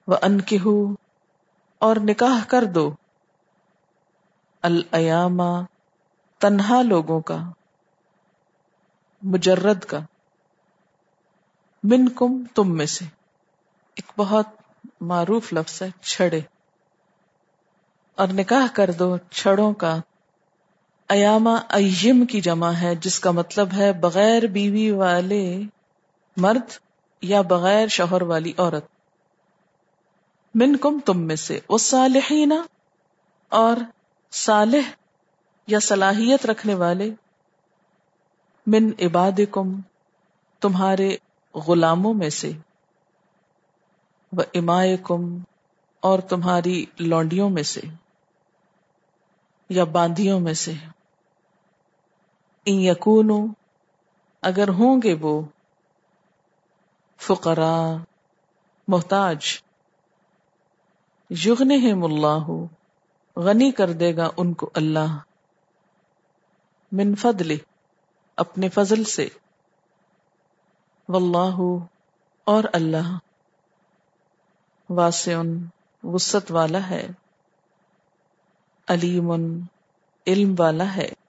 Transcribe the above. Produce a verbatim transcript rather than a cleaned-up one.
وَأَنْكِحُوا اور نکاح کر دو الایام تنہا لوگوں کا، مجرد کا، منکم تم میں سے، ایک بہت معروف لفظ ہے چھڑے، اور نکاح کر دو چھڑوں کا، ایاما ایم کی جمع ہے جس کا مطلب ہے بغیر بیوی والے مرد یا بغیر شوہر والی عورت، منکم تم میں سے، والصالحین اور صالح یا صلاحیت رکھنے والے، من عبادکم تمہارے غلاموں میں سے، و امائکم اور تمہاری لونڈیوں میں سے یا باندیوں میں سے، ان یکونو اگر ہوں گے وہ، فقراء محتاج، یغنہم اللہ غنی کر دے گا ان کو اللہ، من فضلہ اپنے فضل سے، واللہ اور اللہ، واسع وسعت والا ہے، علیم علم والا ہے۔